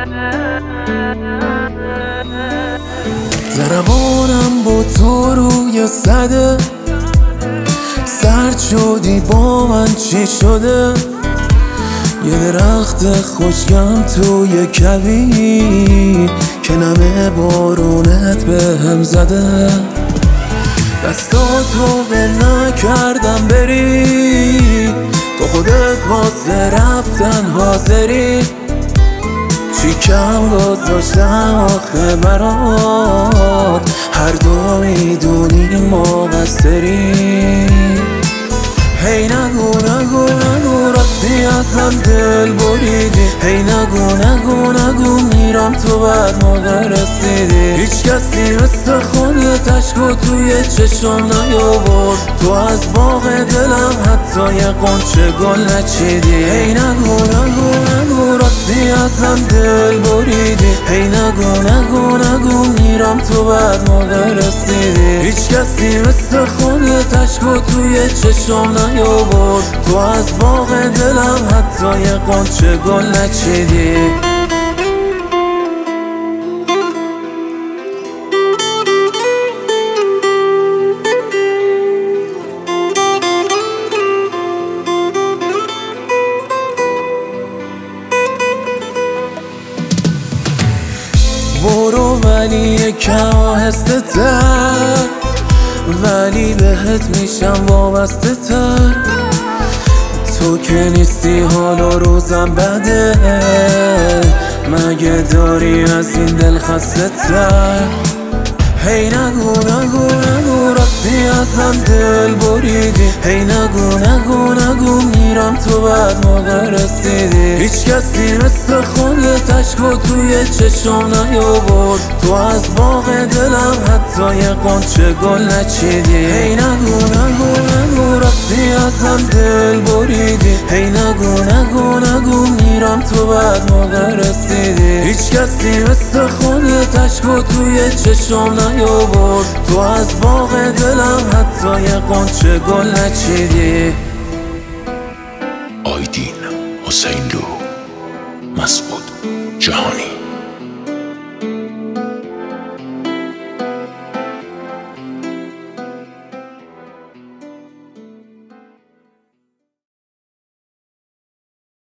ضربانم با تو روی صده، سرد شدی با من چی شده؟ یه درخت خوشگم توی کویر که نمه بارونت به هم زده. دستاتو ول نکردم بری، تو خودت واسه رفتن حاضری. چی کم گذاشتم آخه برات، هر دو میدونیم ما قصریم. هی نگو نگو نگو راستی ازم دل بریدی، هی نگو نگو نگو میرم تو بعد موقع رسیدی. هیچ کسی مثل خودت عشقو توی چشم نیاورد، تو از باغ دلم حتی یه قنچه گل نچیدی. هی نگو نگو نگو راستی ازم دل بریدی، هی نگو نگو نگو میرم تو بعد موقع رسیدی. هیچ کسی مثل خودت عشقو توی چشم نیاورد، تو از باغ دلم حتی یه قنچه گل نچیدی. برو ولی یکم آهسته تر، ولی بهت میشم وابسته تر. تو که نیستی حالا روزم بده، مگه داری از این دل خسته تر؟ هی نگو نگو نگو راستی ازم دل بریدی، هی نگو نگو نگو میرم تو بعد موقع رسیدی. هیچ کسی مثل خودت عشقو توی چشم نیاورد، تو از باغ دلم حتی یه قنچه گل نچیدی. هی نگو نگو نگو راستی ازم دل بریدی، هی نگو نگو نگو میرم تو بعد موقع رسیدی. هیچ کسی مثل خودت عشقو توی چشم نیاورد، تو از باغ دلم حتی یه قنچه گل نچیدی. آیدین حسین لو، مسعود جهانی.